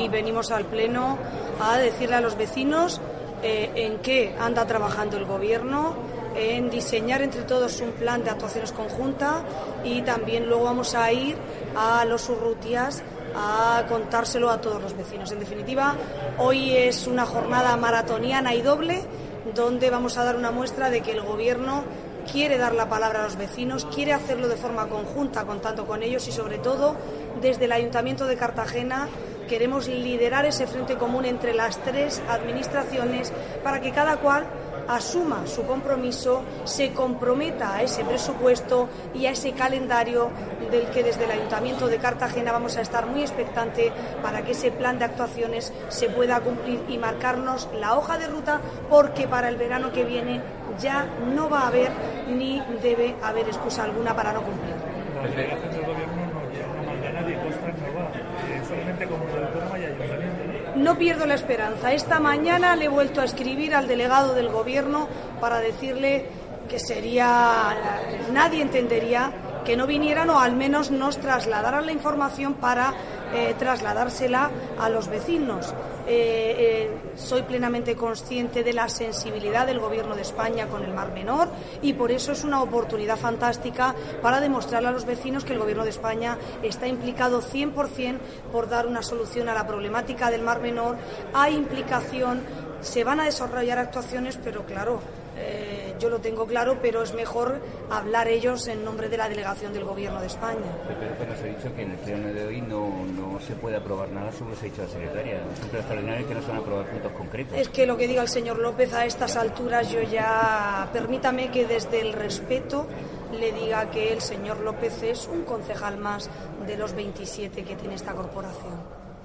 y venimos al Pleno a decirle a los vecinos en qué anda trabajando el Gobierno, en diseñar entre todos un plan de actuaciones conjunta, y también luego vamos a ir a los Urrutias a contárselo a todos los vecinos. En definitiva, hoy es una jornada maratoniana y doble, donde vamos a dar una muestra de que el Gobierno quiere dar la palabra a los vecinos, quiere hacerlo de forma conjunta, contando con ellos, y sobre todo desde el Ayuntamiento de Cartagena queremos liderar ese frente común entre las tres administraciones para que cada cual asuma su compromiso, se comprometa a ese presupuesto y a ese calendario del que desde el Ayuntamiento de Cartagena vamos a estar muy expectante para que ese plan de actuaciones se pueda cumplir y marcarnos la hoja de ruta, porque para el verano que viene ya no va a haber ni debe haber excusa alguna para no cumplir. La delegación del Gobierno no llega mañana de Costa Nova, solamente como autónoma y ayuntamiento. No pierdo la esperanza. Esta mañana le he vuelto a escribir al delegado del Gobierno para decirle que nadie entendería que no vinieran, o al menos nos trasladaran la información para trasladársela a los vecinos. Soy plenamente consciente de la sensibilidad del Gobierno de España con el Mar Menor, y por eso es una oportunidad fantástica para demostrarle a los vecinos que el Gobierno de España está implicado 100% por dar una solución a la problemática del Mar Menor. Hay implicación, se van a desarrollar actuaciones, pero claro, yo lo tengo claro, pero es mejor hablar ellos en nombre de la delegación del Gobierno de España. Pero nos ha dicho que en el pleno de hoy no se puede aprobar nada, según se ha dicho la secretaria. Es un pleno extraordinario que no se van a aprobar puntos concretos. Es que lo que diga el señor López a estas alturas, yo ya, permítame que desde el respeto le diga que el señor López es un concejal más de los 27 que tiene esta corporación.